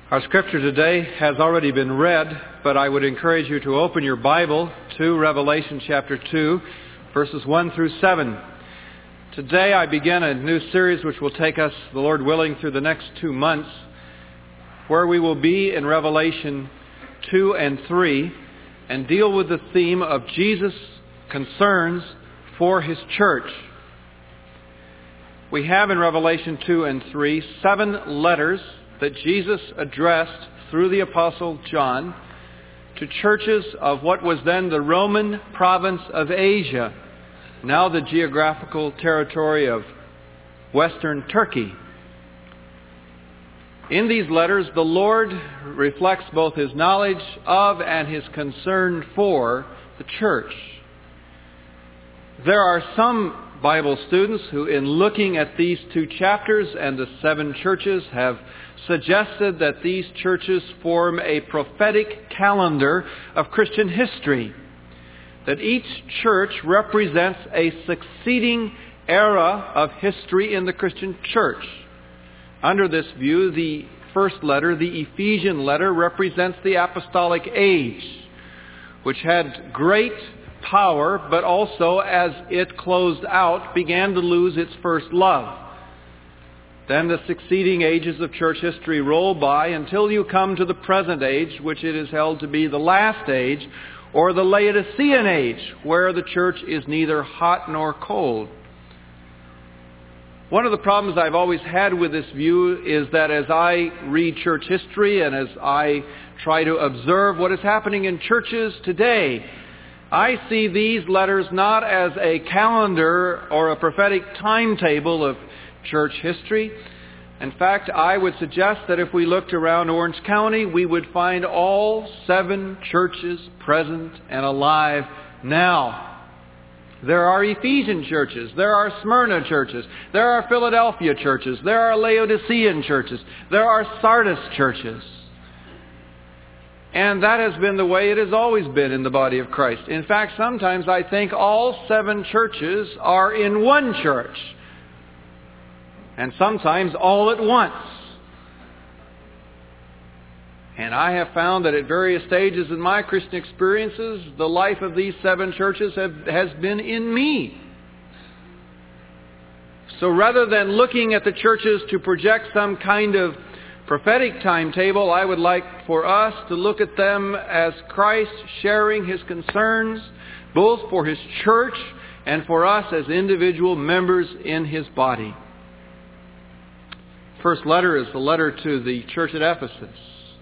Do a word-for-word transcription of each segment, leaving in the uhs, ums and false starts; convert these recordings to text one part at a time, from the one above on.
Our scripture today has already been read, but I would encourage you to open your Bible to Revelation chapter two, verses one through seven. Today I begin a new series which will take us, the Lord willing, through the next two months, where we will be in Revelation two and three and deal with the theme of Jesus' concerns for His church. We have in Revelation two and three seven letters that Jesus addressed through the Apostle John to churches of what was then the Roman province of Asia, now the geographical territory of Western Turkey. In these letters, the Lord reflects both His knowledge of and His concern for the church. There are some Bible students who, in looking at these two chapters and the seven churches, have suggested that these churches form a prophetic calendar of Christian history, that each church represents a succeeding era of history in the Christian church. Under this view, the first letter, the Ephesian letter, represents the apostolic age, which had great power, but also, as it closed out, began to lose its first love. Then the succeeding ages of church history roll by until you come to the present age, which it is held to be the last age, or the Laodicean age, where the church is neither hot nor cold. One of the problems I've always had with this view is that as I read church history and as I try to observe what is happening in churches today, I see these letters not as a calendar or a prophetic timetable of church history. In fact, I would suggest that if we looked around Orange County, we would find all seven churches present and alive now. There are Ephesian churches, there are Smyrna churches, there are Philadelphia churches, there are Laodicean churches, there are Sardis churches. And that has been the way it has always been in the body of Christ. In fact, sometimes I think all seven churches are in one church. And sometimes all at once. And I have found that at various stages in my Christian experiences, the life of these seven churches have, has been in me. So rather than looking at the churches to project some kind of prophetic timetable, I would like for us to look at them as Christ sharing His concerns, both for His church and for us as individual members in His body. First letter is the letter to the church at Ephesus,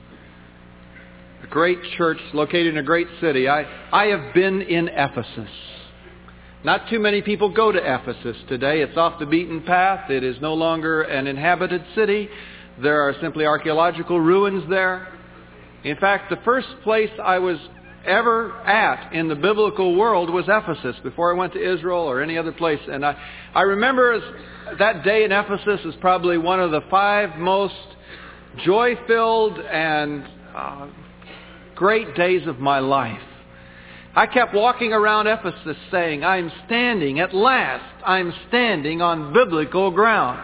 a great church located in a great city. I, I have been in Ephesus. Not too many people go to Ephesus today. It's off the beaten path. It is no longer an inhabited city. There are simply archaeological ruins there. In fact, the first place I was ever at in the biblical world was Ephesus before I went to Israel or any other place. And I, I remember as, that day in Ephesus is probably one of the five most joy-filled and uh, great days of my life. I kept walking around Ephesus saying, I'm standing, at last, I'm standing on biblical ground.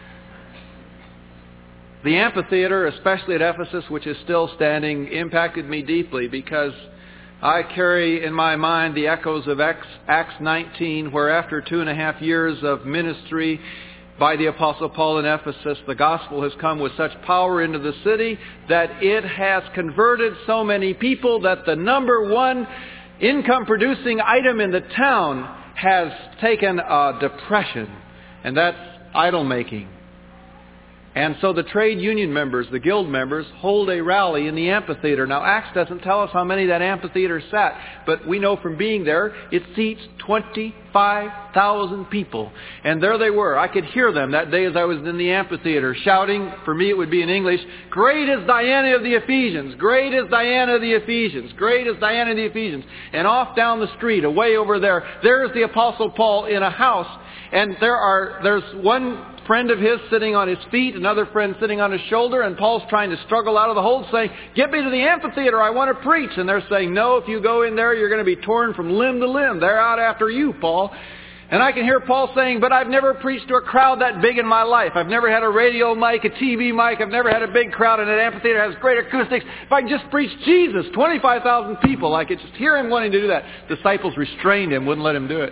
The amphitheater, especially at Ephesus, which is still standing, impacted me deeply because I carry in my mind the echoes of Acts nineteen, where after two and a half years of ministry by the Apostle Paul in Ephesus, the gospel has come with such power into the city that it has converted so many people that the number one income-producing item in the town has taken a depression, and that's idol-making. And so the trade union members, the guild members, hold a rally in the amphitheater. Now, Acts doesn't tell us how many that amphitheater sat, but we know from being there, it seats twenty-five thousand people. And there they were. I could hear them that day as I was in the amphitheater, shouting, for me it would be in English, "Great is Diana of the Ephesians! Great is Diana of the Ephesians! Great is Diana of the Ephesians!" And off down the street, away over there, there's the Apostle Paul in a house. And there are, there's one friend of his sitting on his feet, another friend sitting on his shoulder, and Paul's trying to struggle out of the hold saying, "Get me to the amphitheater, I want to preach." And they're saying, "No, if you go in there, you're going to be torn from limb to limb. They're out after you, Paul." And I can hear Paul saying, but I've never preached to a crowd that big in my life. I've never had a radio mic, a T V mic. I've never had a big crowd in an amphitheater that has great acoustics. If I could just preach Jesus, twenty-five thousand people, I could just hear him wanting to do that. Disciples restrained him, wouldn't let him do it.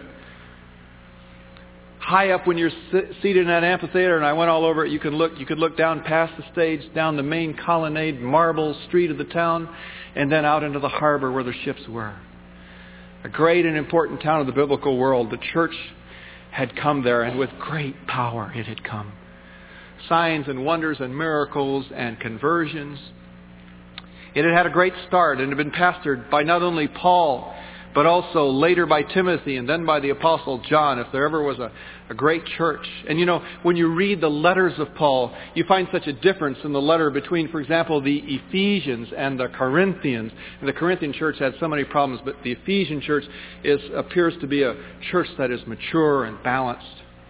High up when you're seated in that amphitheater, and I went all over it, you could look, you could look down past the stage, down the main colonnade, marble street of the town, and then out into the harbor where the ships were. A great and important town of the biblical world. The church had come there, and with great power it had come. Signs and wonders and miracles and conversions. It had had a great start and had been pastored by not only Paul, but also later by Timothy and then by the Apostle John, if there ever was a, a great church. And you know, when you read the letters of Paul, you find such a difference in the letter between, for example, the Ephesians and the Corinthians. And the Corinthian church had so many problems, but the Ephesian church is appears to be a church that is mature and balanced.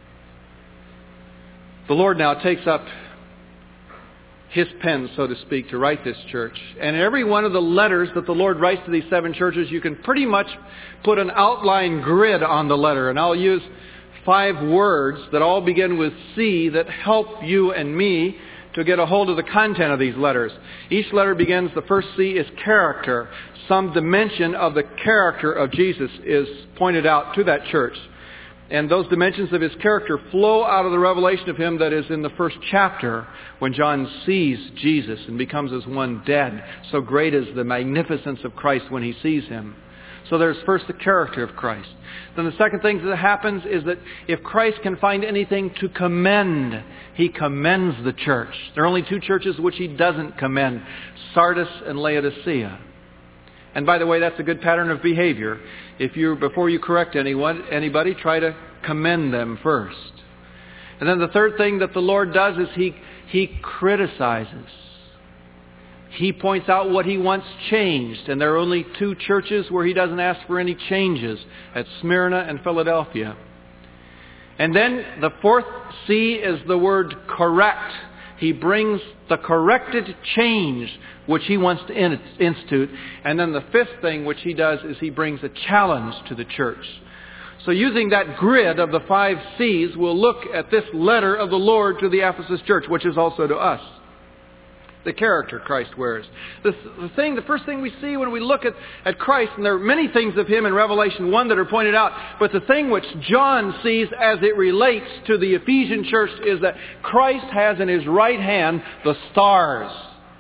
The Lord now takes up his pen, so to speak, to write this church. And in every one of the letters that the Lord writes to these seven churches, you can pretty much put an outline grid on the letter. And I'll use five words that all begin with C that help you and me to get a hold of the content of these letters. Each letter begins, the first C is character. Some dimension of the character of Jesus is pointed out to that church. And those dimensions of his character flow out of the revelation of him that is in the first chapter when John sees Jesus and becomes as one dead. So great is the magnificence of Christ when he sees him. So there's first the character of Christ. Then the second thing that happens is that if Christ can find anything to commend, he commends the church. There are only two churches which he doesn't commend, Sardis and Laodicea. And by the way, that's a good pattern of behavior. If you, before you correct anyone, anybody, try to commend them first. And then the third thing that the Lord does is he, he criticizes. He points out what he wants changed. And there are only two churches where he doesn't ask for any changes, at Smyrna and Philadelphia. And then the fourth C is the word correct. He brings the corrected change which he wants to institute. And then the fifth thing which he does is he brings a challenge to the church. So using that grid of the five C's, we'll look at this letter of the Lord to the Ephesus church, which is also to us. The character Christ wears. The, the thing, the first thing we see when we look at, at Christ, and there are many things of him in Revelation one that are pointed out, but the thing which John sees as it relates to the Ephesian church is that Christ has in his right hand the stars.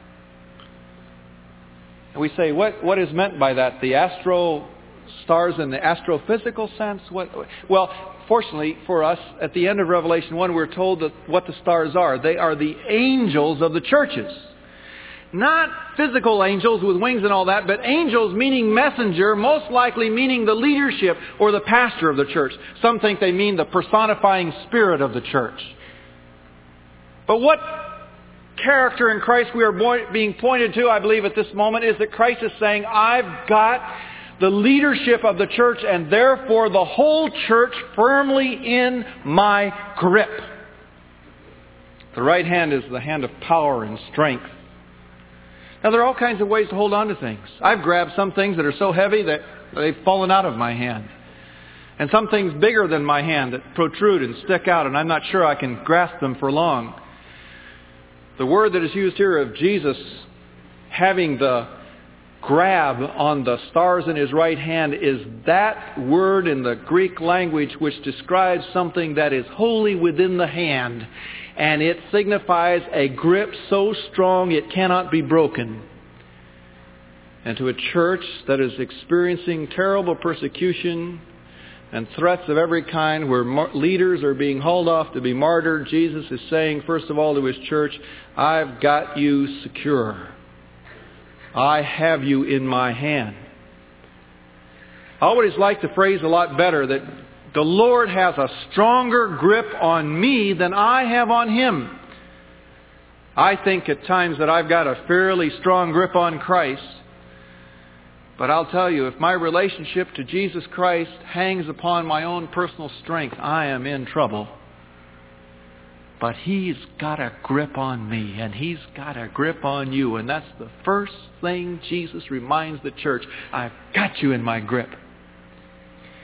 And we say, what, what is meant by that? The astro stars in the astrophysical sense? What, well, fortunately for us, at the end of Revelation one, we're told that what the stars are. They are the angels of the churches. Not physical angels with wings and all that, but angels meaning messenger, most likely meaning the leadership or the pastor of the church. Some think they mean the personifying spirit of the church. But what character in Christ we are being pointed to, I believe, at this moment, is that Christ is saying, I've got the leadership of the church and therefore the whole church firmly in my grip. The right hand is the hand of power and strength. Now there are all kinds of ways to hold on to things. I've grabbed some things that are so heavy that they've fallen out of my hand. And some things bigger than my hand that protrude and stick out, and I'm not sure I can grasp them for long. The word that is used here of Jesus having the grab on the stars in his right hand is that word in the Greek language which describes something that is wholly within the hand. And it signifies a grip so strong it cannot be broken. And to a church that is experiencing terrible persecution and threats of every kind, where mar- leaders are being hauled off to be martyred, Jesus is saying, first of all, to his church, I've got you secure. I have you in my hand. I always like the phrase a lot better that the Lord has a stronger grip on me than I have on him. I think at times that I've got a fairly strong grip on Christ. But I'll tell you, if my relationship to Jesus Christ hangs upon my own personal strength, I am in trouble. But he's got a grip on me, and he's got a grip on you. And that's the first thing Jesus reminds the church. I've got you in my grip.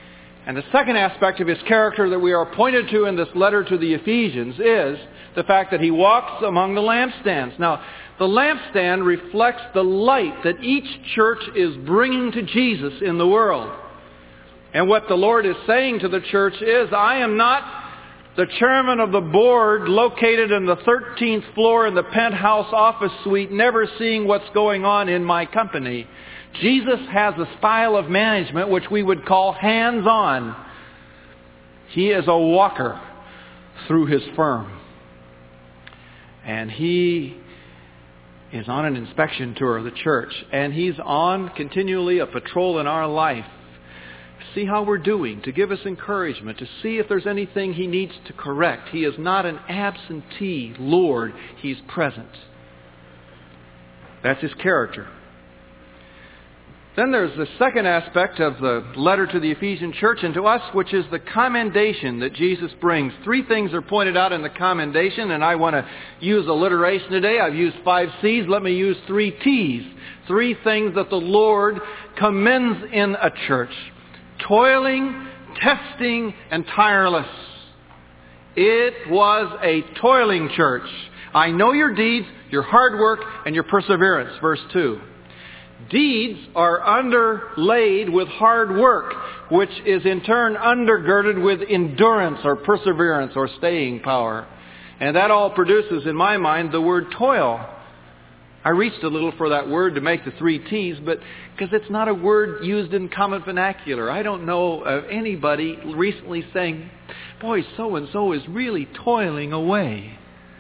And the second aspect of his character that we are pointed to in this letter to the Ephesians is the fact that he walks among the lampstands. Now, the lampstand reflects the light that each church is bringing to Jesus in the world. And what the Lord is saying to the church is, I am not the chairman of the board located in the thirteenth floor in the penthouse office suite, never seeing what's going on in my company. Jesus has a style of management which we would call hands-on. He is a walker through his firm. And he is on an inspection tour of the church. And he's on continually a patrol in our life. See how we're doing, to give us encouragement, to see if there's anything he needs to correct. He is not an absentee Lord. He's present. That's his character. Then there's the second aspect of the letter to the Ephesian church and to us, which is the commendation that Jesus brings. Three things are pointed out in the commendation, and I want to use alliteration today. I've used five C's. Let me use three T's. Three things that the Lord commends in a church. Toiling, testing, and tireless. It was a toiling church. I know your deeds, your hard work, and your perseverance. Verse two. Deeds are underlaid with hard work, which is in turn undergirded with endurance or perseverance or staying power. And that all produces, in my mind, the word toil. I reached a little for that word to make the three T's, but because it's not a word used in common vernacular. I don't know of anybody recently saying, boy, so-and-so is really toiling away.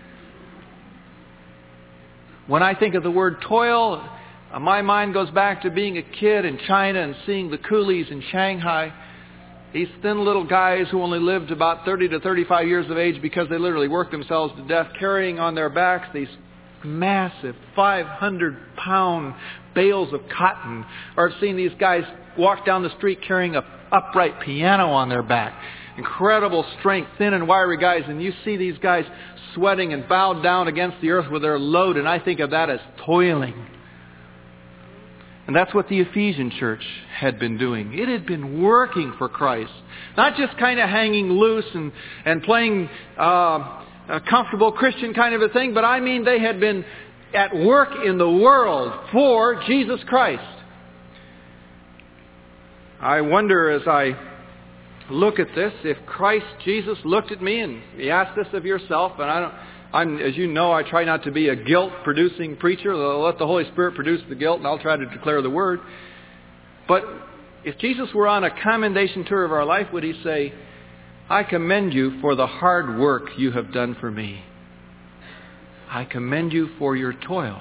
When I think of the word toil, my mind goes back to being a kid in China and seeing the coolies in Shanghai. These thin little guys who only lived about thirty to thirty-five years of age because they literally worked themselves to death, carrying on their backs these massive five hundred pound bales of cotton. Or I've seen these guys walk down the street carrying an upright piano on their back. Incredible strength, thin and wiry guys. And you see these guys sweating and bowed down against the earth with their load. And I think of that as toiling. And that's what the Ephesian church had been doing. It had been working for Christ. Not just kind of hanging loose and, and playing uh, a comfortable Christian kind of a thing, but I mean they had been at work in the world for Jesus Christ. I wonder as I look at this, if Christ Jesus looked at me and he asked this of yourself, and I don't... I'm, as you know, I try not to be a guilt-producing preacher. I'll let the Holy Spirit produce the guilt, and I'll try to declare the Word. But if Jesus were on a commendation tour of our life, would he say, I commend you for the hard work you have done for me. I commend you for your toil.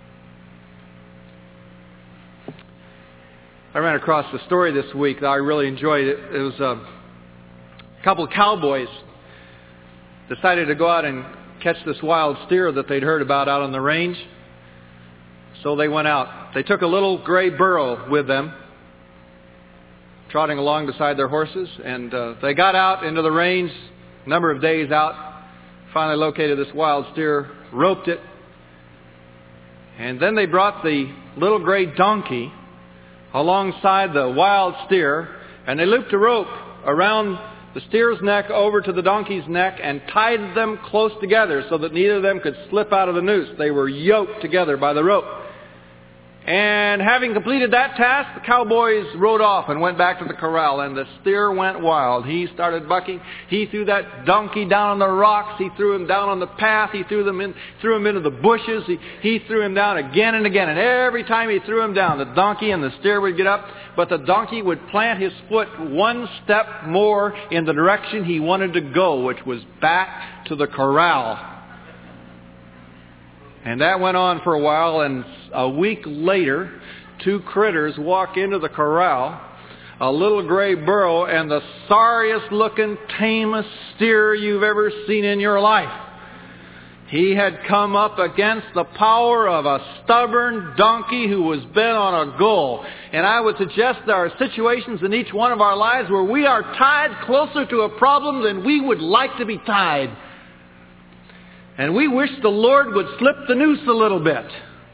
I ran across a story this week that I really enjoyed. It, it was a couple of cowboys decided to go out and catch this wild steer that they'd heard about out on the range. So they went out. They took a little gray burro with them, trotting along beside their horses, and uh, they got out into the range, a number of days out, finally located this wild steer, roped it, and then they brought the little gray donkey alongside the wild steer, and they looped a rope around the steer's neck over to the donkey's neck and tied them close together so that neither of them could slip out of the noose. They were yoked together by the rope. And having completed that task, the cowboys rode off and went back to the corral, and the steer went wild. He started bucking. He threw that donkey down on the rocks. He threw him down on the path. He threw them in, threw him into the bushes. He, he threw him down again and again. And every time he threw him down, the donkey and the steer would get up, but the donkey would plant his foot one step more in the direction he wanted to go, which was back to the corral. And that went on for a while, and a week later, two critters walk into the corral, a little gray burro and the sorriest looking, tamest steer you've ever seen in your life. He had come up against the power of a stubborn donkey who was bent on a goal. And I would suggest there are situations in each one of our lives where we are tied closer to a problem than we would like to be tied. And we wish the Lord would slip the noose a little bit.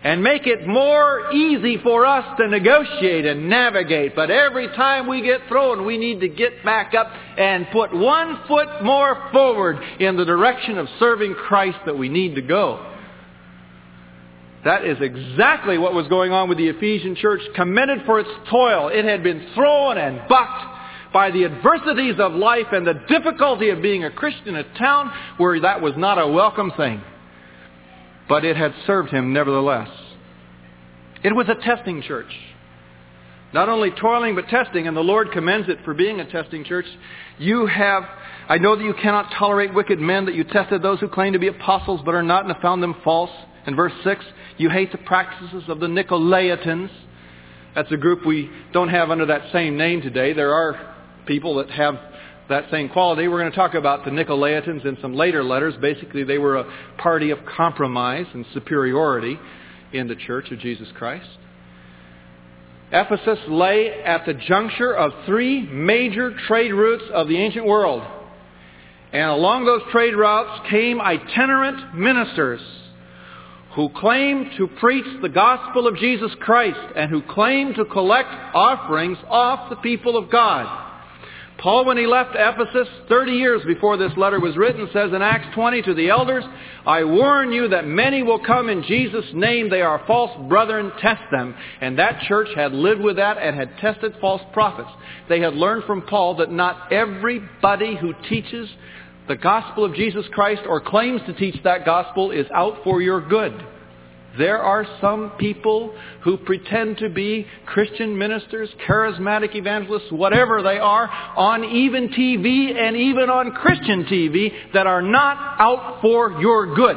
and make it more easy for us to negotiate and navigate. But every time we get thrown, we need to get back up and put one foot more forward in the direction of serving Christ that we need to go. That is exactly what was going on with the Ephesian church, commended for its toil. It had been thrown and bucked by the adversities of life and the difficulty of being a Christian in a town where that was not a welcome thing. But it had served him nevertheless. It was a testing church. Not only toiling, but testing, and the Lord commends it for being a testing church. You have, I know that you cannot tolerate wicked men, that you tested those who claim to be apostles but are not, and have found them false. In verse six, you hate the practices of the Nicolaitans. That's a group we don't have under that same name today. There are people that have that same quality. We're going to talk about the Nicolaitans in some later letters. Basically, they were a party of compromise and superiority in the church of Jesus Christ. Ephesus lay at the juncture of three major trade routes of the ancient world. And along those trade routes came itinerant ministers who claimed to preach the gospel of Jesus Christ and who claimed to collect offerings off the people of God. Paul, when he left Ephesus thirty years before this letter was written, says in Acts twenty to the elders, I warn you that many will come in Jesus' name. They are false brethren. Test them. And that church had lived with that and had tested false prophets. They had learned from Paul that not everybody who teaches the gospel of Jesus Christ or claims to teach that gospel is out for your good. There are some people who pretend to be Christian ministers, charismatic evangelists, whatever they are, on even T V and even on Christian T V that are not out for your good.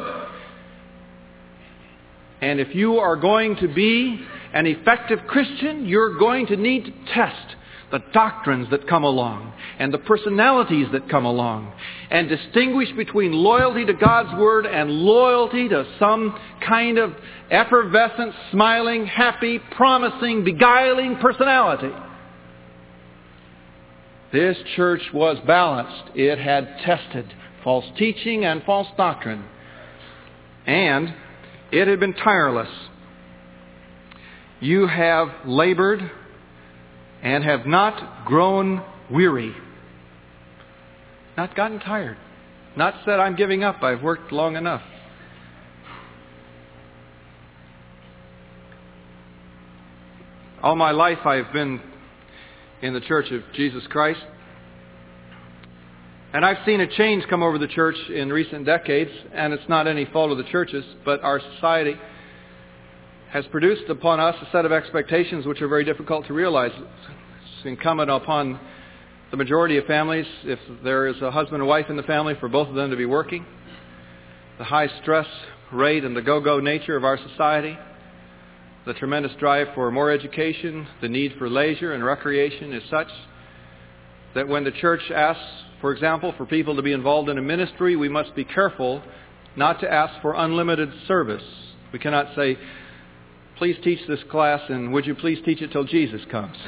And if you are going to be an effective Christian, you're going to need to test the doctrines that come along and the personalities that come along and distinguish between loyalty to God's Word and loyalty to some kind of effervescent, smiling, happy, promising, beguiling personality. This church was balanced. It had tested false teaching and false doctrine. And it had been tireless. You have labored and have not grown weary. Not gotten tired. Not said, I'm giving up, I've worked long enough. All my life I've been in the Church of Jesus Christ. And I've seen a change come over the church in recent decades, and it's not any fault of the churches, but our society has produced upon us a set of expectations which are very difficult to realize. It's incumbent upon the majority of families, if there is a husband and wife in the family, for both of them to be working. The high stress rate and the go-go nature of our society, the tremendous drive for more education, the need for leisure and recreation is such that when the church asks, for example, for people to be involved in a ministry, we must be careful not to ask for unlimited service. We cannot say, please teach this class and would you please teach it till Jesus comes.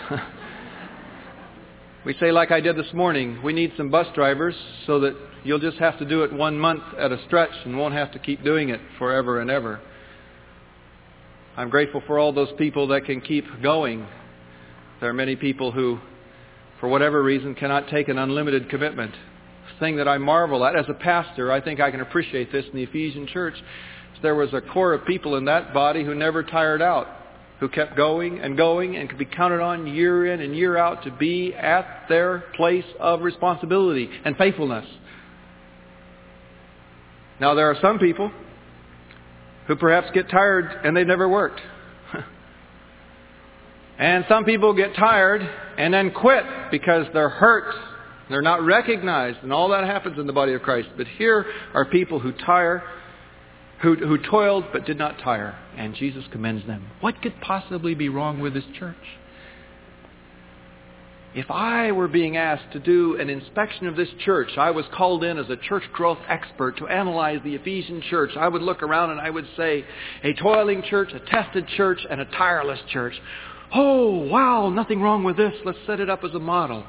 We say, like I did this morning, we need some bus drivers so that you'll just have to do it one month at a stretch and won't have to keep doing it forever and ever. I'm grateful for all those people that can keep going. There are many people who, for whatever reason, cannot take an unlimited commitment. The thing that I marvel at as a pastor, I think I can appreciate this in the Ephesian church. There was a core of people in that body who never tired out, who kept going and going and could be counted on year in and year out to be at their place of responsibility and faithfulness. Now there are some people who perhaps get tired and they've never worked. And some people get tired and then quit because they're hurt. They're not recognized, and all that happens in the body of Christ. But here are people who tire, who, who toiled but did not tire, and Jesus commends them. What could possibly be wrong with this church? If I were being asked to do an inspection of this church, I was called in as a church growth expert to analyze the Ephesian church, I would look around and I would say, a toiling church, a tested church, and a tireless church. Oh, wow, nothing wrong with this. Let's set it up as a model.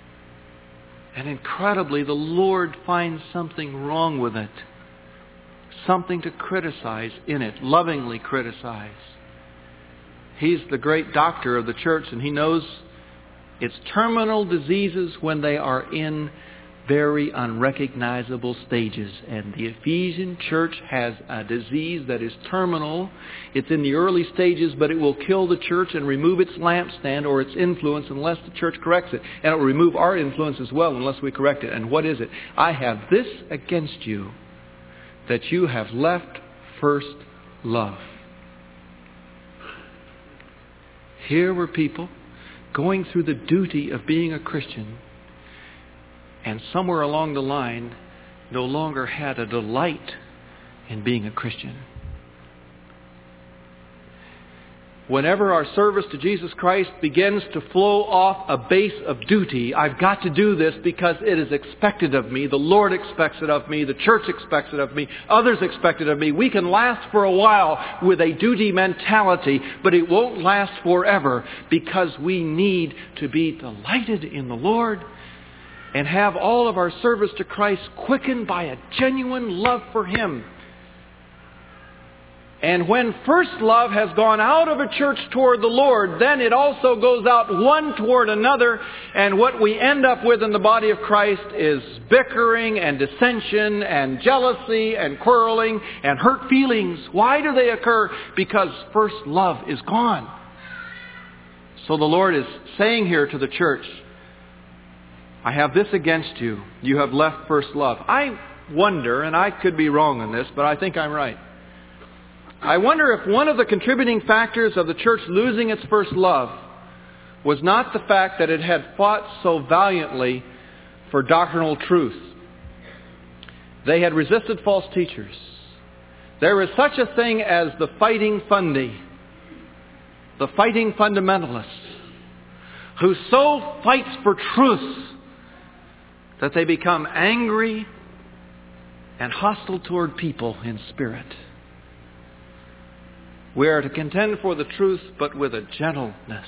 And incredibly, the Lord finds something wrong with it. something to criticize in it, lovingly criticize. He's the great doctor of the church, and He knows it's terminal diseases when they are in very unrecognizable stages. And the Ephesian church has a disease that is terminal. It's in the early stages, but it will kill the church and remove its lampstand or its influence unless the church corrects it. And it will remove our influence as well unless we correct it. And what is it? I have this against you, that you have left first love. Here were people going through the duty of being a Christian, and somewhere along the line no longer had a delight in being a Christian. Whenever our service to Jesus Christ begins to flow off a base of duty, I've got to do this because it is expected of me. The Lord expects it of me. The church expects it of me. Others expect it of me. We can last for a while with a duty mentality, but it won't last forever because we need to be delighted in the Lord and have all of our service to Christ quickened by a genuine love for Him. And when first love has gone out of a church toward the Lord, then it also goes out one toward another. And what we end up with in the body of Christ is bickering and dissension and jealousy and quarreling and hurt feelings. Why do they occur? Because first love is gone. So the Lord is saying here to the church, I have this against you. You have left first love. I wonder, and I could be wrong on this, but I think I'm right. I wonder if one of the contributing factors of the church losing its first love was not the fact that it had fought so valiantly for doctrinal truth. They had resisted false teachers. There is such a thing as the fighting fundy, the fighting fundamentalists, who so fights for truth that they become angry and hostile toward people in spirit. We are to contend for the truth, but with a gentleness.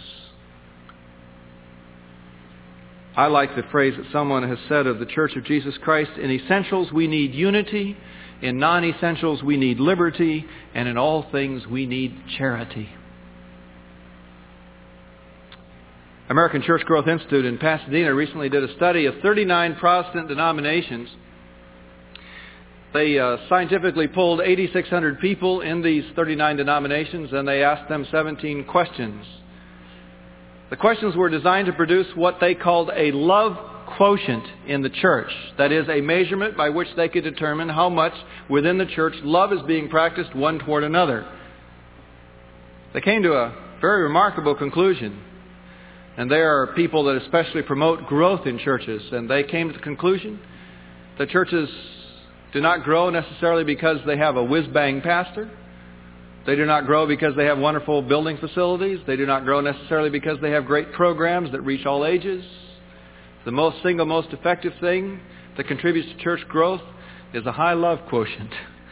I like the phrase that someone has said of the Church of Jesus Christ: in essentials we need unity, in non-essentials we need liberty, and in all things we need charity. American Church Growth Institute in Pasadena recently did a study of thirty-nine Protestant denominations. They uh, scientifically polled eight thousand six hundred people in these thirty-nine denominations, and they asked them seventeen questions. The questions were designed to produce what they called a love quotient in the church. That is, a measurement by which they could determine how much within the church love is being practiced one toward another. They came to a very remarkable conclusion. And there are people that especially promote growth in churches, and they came to the conclusion that churches do not grow necessarily because they have a whiz-bang pastor. They do not grow because they have wonderful building facilities. They do not grow necessarily because they have great programs that reach all ages. The most single, most effective thing that contributes to church growth is a high love quotient.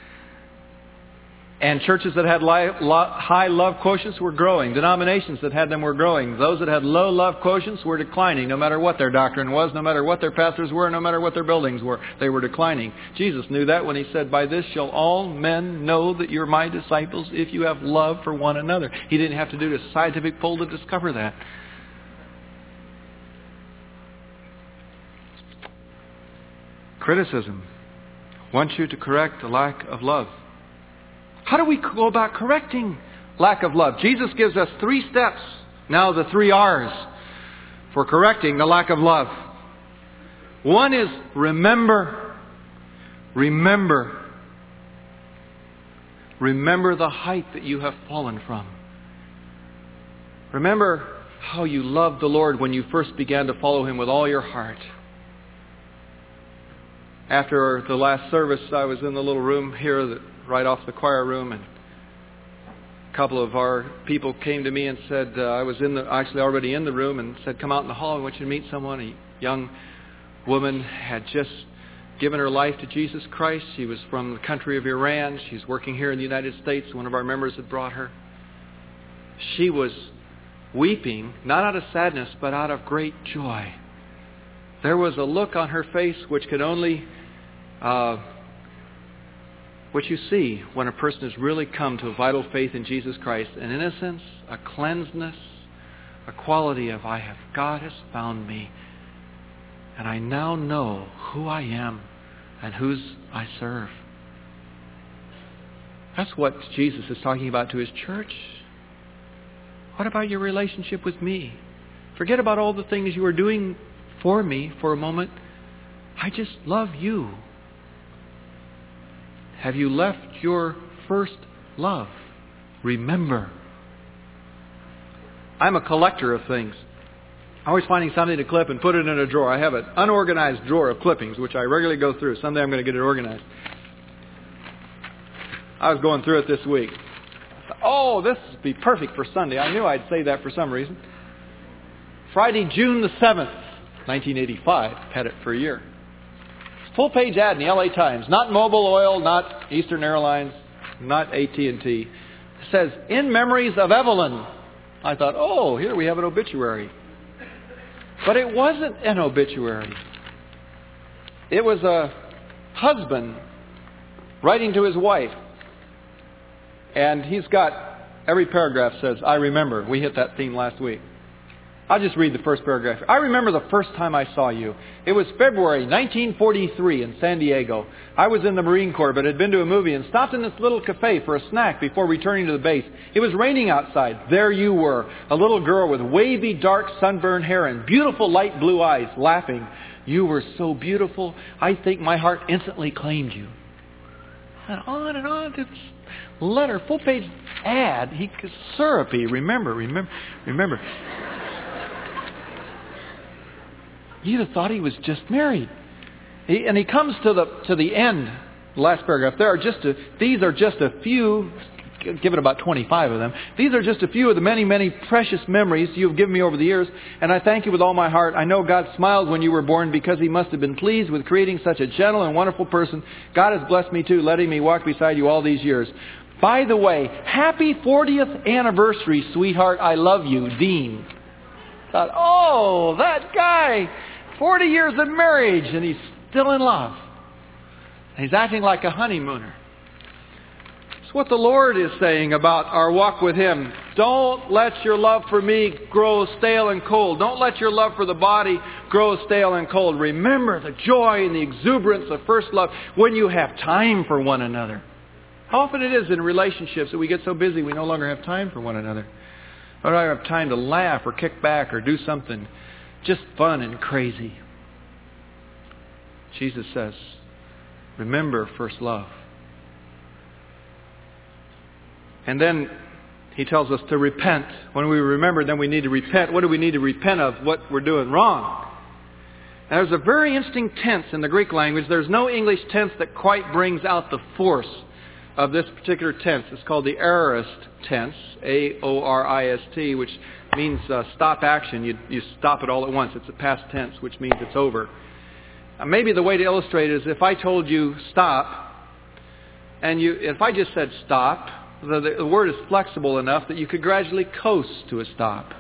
And churches that had li- lo- high love quotients were growing. Denominations that had them were growing. Those that had low love quotients were declining, no matter what their doctrine was, no matter what their pastors were, no matter what their buildings were. They were declining. Jesus knew that when He said, by this shall all men know that you're my disciples if you have love for one another. He didn't have to do a scientific poll to discover that. Criticism wants you to correct the lack of love. How do we go about correcting lack of love? Jesus gives us three steps, now the three R's, for correcting the lack of love. One is remember. Remember. Remember the height that you have fallen from. Remember how you loved the Lord when you first began to follow Him with all your heart. After the last service, I was in the little room here that right off the choir room, and a couple of our people came to me and said, uh, I was in the actually already in the room, and said, come out in the hall, I want you to meet someone. A young woman had just given her life to Jesus Christ. She was from the country of Iran. She's working here in the United States. One of our members had brought her. She was weeping, not out of sadness, but out of great joy. There was a look on her face which could only uh, what you see when a person has really come to a vital faith in Jesus Christ, an innocence, a cleansedness, a quality of, I have, God has found me, and I now know who I am and whose I serve. That's what Jesus is talking about to His church. What about your relationship with me? Forget about all the things you are doing for me for a moment. I just love you. Have you left your first love? Remember. I'm a collector of things. Always finding something to clip and put it in a drawer. I have an unorganized drawer of clippings, which I regularly go through. Someday I'm going to get it organized. I was going through it this week. I thought, oh, this would be perfect for Sunday. I knew I'd say that for some reason. Friday, June the seventh, nineteen eighty-five. Had it for a year. Full page ad in the L A Times. Not Mobil Oil, not Eastern Airlines, not A T and T. It says, "In memories of Evelyn." I thought, oh, here we have an obituary. But it wasn't an obituary. It was a husband writing to his wife. And he's got, every paragraph says, I remember. We hit that theme last week. I'll just read the first paragraph. I remember the first time I saw you. It was February nineteen forty-three in San Diego. I was in the Marine Corps, but had been to a movie and stopped in this little cafe for a snack before returning to the base. It was raining outside. There you were, a little girl with wavy, dark, sunburned hair and beautiful light blue eyes, laughing. You were so beautiful, I think my heart instantly claimed you. And on and on. It's letter, full page ad. He syrupy. Remember, remember, remember. You'd have thought he was just married. He, and he comes to the to the end, last paragraph. There are just a, these are just a few, give it about twenty-five of them. These are just a few of the many, many precious memories you've given me over the years, and I thank you with all my heart. I know God smiled when you were born because He must have been pleased with creating such a gentle and wonderful person. God has blessed me too, letting me walk beside you all these years. By the way, happy fortieth anniversary, sweetheart. I love you, Dean. Thought, oh, that guy. forty years of marriage and he's still in love. He's acting like a honeymooner. It's what the Lord is saying about our walk with Him. Don't let your love for me grow stale and cold. Don't let your love for the body grow stale and cold. Remember the joy and the exuberance of first love when you have time for one another. How often it is in relationships that we get so busy we no longer have time for one another. Or I have time to laugh or kick back or do something just fun and crazy. Jesus says, remember first love. And then He tells us to repent. When we remember, then we need to repent. What do we need to repent of? What we're doing wrong. Now, there's a very interesting tense in the Greek language. There's no English tense that quite brings out the force of this particular tense. It's called the aorist tense, A O R I S T, which means uh, stop action. You, you stop it all at once. It's a past tense, which means it's over. Uh, maybe the way to illustrate it is if I told you stop, and you, if I just said stop, the, the word is flexible enough that you could gradually coast to a stop.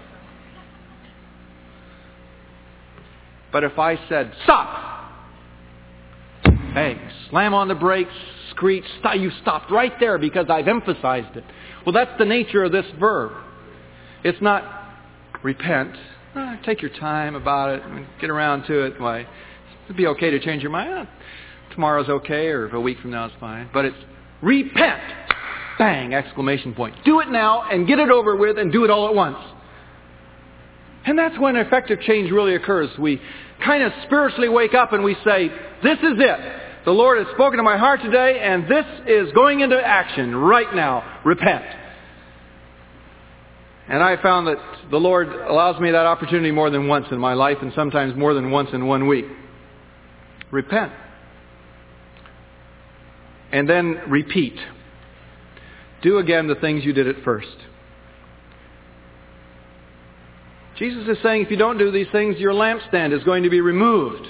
But if I said stop, hey, slam on the brakes, screech, stop, you stopped right there because I've emphasized it. Well, that's the nature of this verb. It's not repent. Oh, take your time about it and get around to it. Why, it'd be okay to change your mind. Oh, tomorrow's okay, or a week from now is fine. But it's repent. Bang! Exclamation point. Do it now and get it over with and do it all at once. And that's when effective change really occurs. We kind of spiritually wake up and we say, this is it. The Lord has spoken to my heart today, and this is going into action right now. Repent. And I found that the Lord allows me that opportunity more than once in my life, and sometimes more than once in one week. Repent. And then repeat. Do again the things you did at first. Jesus is saying if you don't do these things, your lampstand is going to be removed.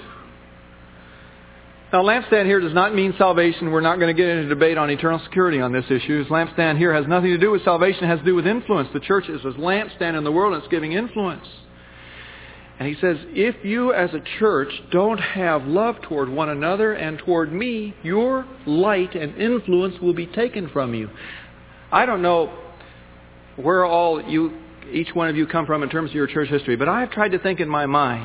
Now, lampstand here does not mean salvation. We're not going to get into debate on eternal security on this issue. Lampstand here has nothing to do with salvation. It has to do with influence. The church is a lampstand in the world and it's giving influence. And he says, if you as a church don't have love toward one another and toward me, your light and influence will be taken from you. I don't know where all you, each one of you come from in terms of your church history, but I've tried to think in my mind,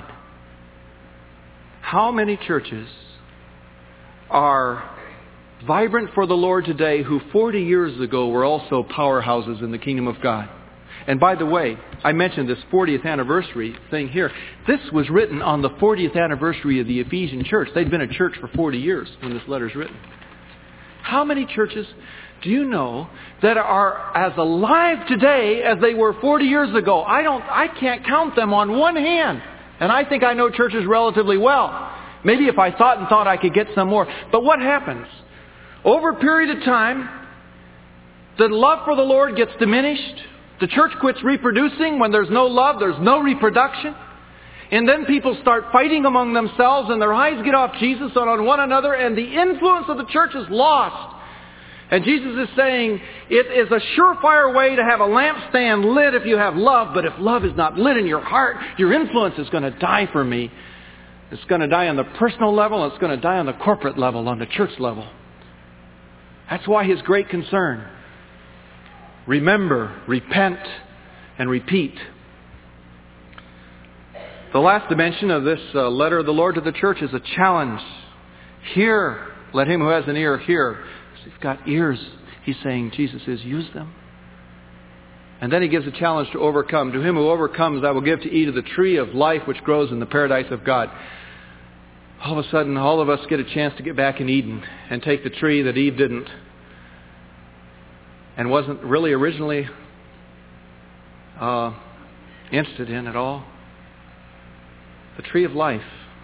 how many churches are vibrant for the Lord today who forty years ago were also powerhouses in the kingdom of God? And by the way, I mentioned this fortieth anniversary thing here. This was written on the fortieth anniversary of the Ephesian church. They'd been a church for forty years when this letter's written. How many churches do you know that are as alive today as they were forty years ago? I don't, I can't count them on one hand. And I think I know churches relatively well. Maybe if I thought and thought I could get some more. But what happens? Over a period of time, the love for the Lord gets diminished. The church quits reproducing. When there's no love, there's no reproduction. And then people start fighting among themselves and their eyes get off Jesus and on one another, and the influence of the church is lost. And Jesus is saying it is a surefire way to have a lampstand lit if you have love, but if love is not lit in your heart, your influence is going to die for me. It's going to die on the personal level, and it's going to die on the corporate level, on the church level. That's why his great concern. Remember, repent, and repeat. The last dimension of this uh, letter of the Lord to the church is a challenge. Hear, let him who has an ear hear. So you've got ears, he's saying, Jesus says, use them. And then he gives a challenge to overcome. To him who overcomes, I will give to eat of the tree of life which grows in the paradise of God. All of a sudden, all of us get a chance to get back in Eden and take the tree that Eve didn't and wasn't really originally uh, interested in at all. The tree of life.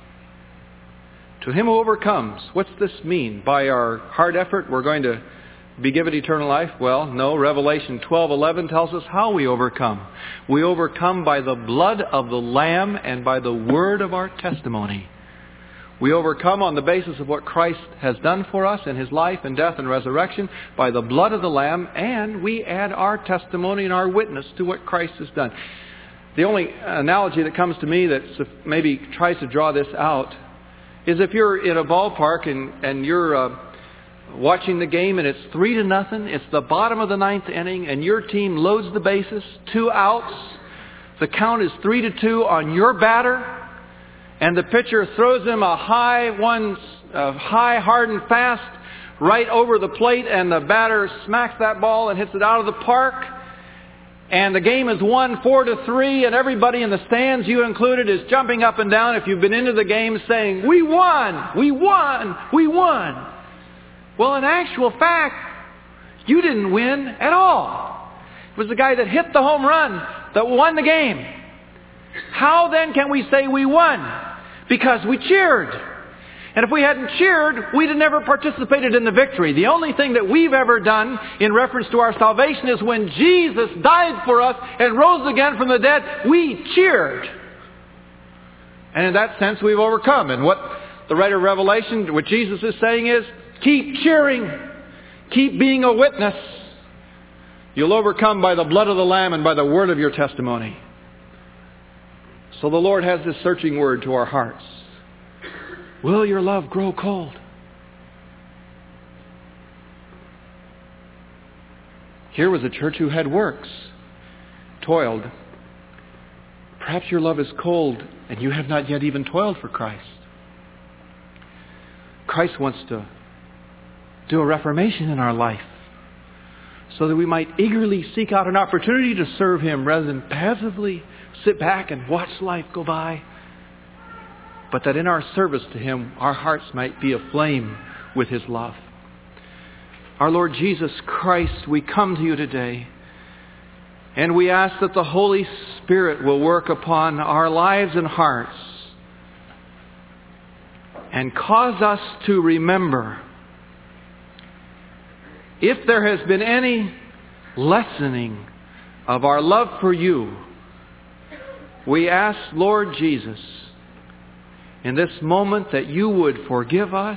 To him who overcomes, what's this mean? By our hard effort, we're going to be given eternal life? Well, no. Revelation twelve eleven tells us how we overcome. We overcome by the blood of the Lamb and by the word of our testimony. We overcome on the basis of what Christ has done for us in his life and death and resurrection by the blood of the Lamb, and we add our testimony and our witness to what Christ has done. The only analogy that comes to me that maybe tries to draw this out is if you're in a ballpark and, and you're uh, watching the game and it's three to nothing, it's the bottom of the ninth inning, and your team loads the bases, two outs, the count is three to two on your batter, and the pitcher throws him a high one, a high, hard and fast right over the plate, and the batter smacks that ball and hits it out of the park. And the game is won four to three, and everybody in the stands, you included, is jumping up and down if you've been into the game saying, "We won! We won! We won!" Well, in actual fact, you didn't win at all. It was the guy that hit the home run that won the game. How then can we say we won? Because we cheered. And if we hadn't cheered, we'd have never participated in the victory. The only thing that we've ever done in reference to our salvation is when Jesus died for us and rose again from the dead, we cheered. And in that sense, we've overcome. And what the writer of Revelation, what Jesus is saying is, keep cheering. Keep being a witness. You'll overcome by the blood of the Lamb and by the word of your testimony. So the Lord has this searching word to our hearts. Will your love grow cold? Here was a church who had works, toiled. Perhaps your love is cold and you have not yet even toiled for Christ. Christ wants to do a reformation in our life so that we might eagerly seek out an opportunity to serve him rather than passively sit back and watch life go by. But that in our service to him, our hearts might be aflame with his love. Our Lord Jesus Christ, we come to you today, and we ask that the Holy Spirit will work upon our lives and hearts and cause us to remember, if there has been any lessening of our love for you, we ask, Lord Jesus, in this moment that you would forgive us.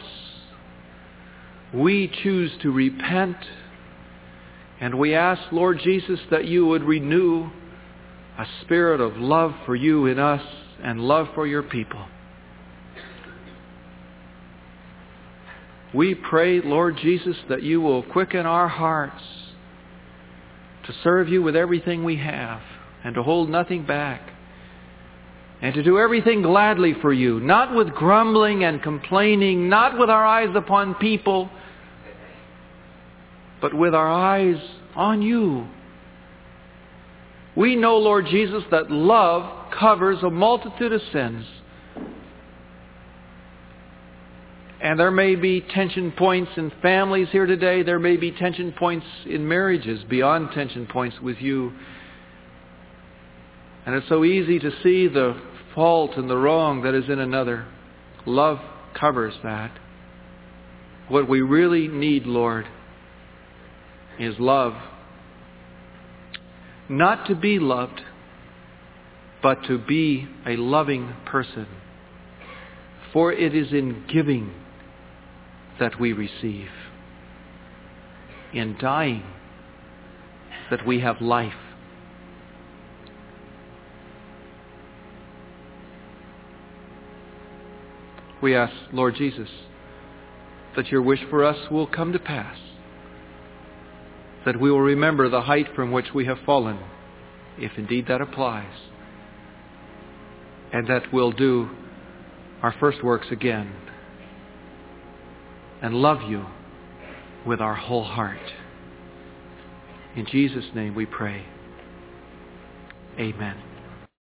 We choose to repent. And we ask, Lord Jesus, that you would renew a spirit of love for you in us. and love for your people. We pray, Lord Jesus, that you will quicken our hearts to serve you with everything we have and to hold nothing back and to do everything gladly for you, not with grumbling and complaining, not with our eyes upon people, but with our eyes on you. We know, Lord Jesus, that love covers a multitude of sins. And there may be tension points in families here today. There may be tension points in marriages beyond tension points with you. And it's so easy to see the fault and the wrong that is in another. Love covers that. What we really need, Lord, is love. Not to be loved, but to be a loving person. For it is in giving that we receive. In dying that we have life. We ask, Lord Jesus, that your wish for us will come to pass. That we will remember the height from which we have fallen, if indeed that applies. And that we'll do our first works again and love you with our whole heart. In Jesus' name we pray. Amen.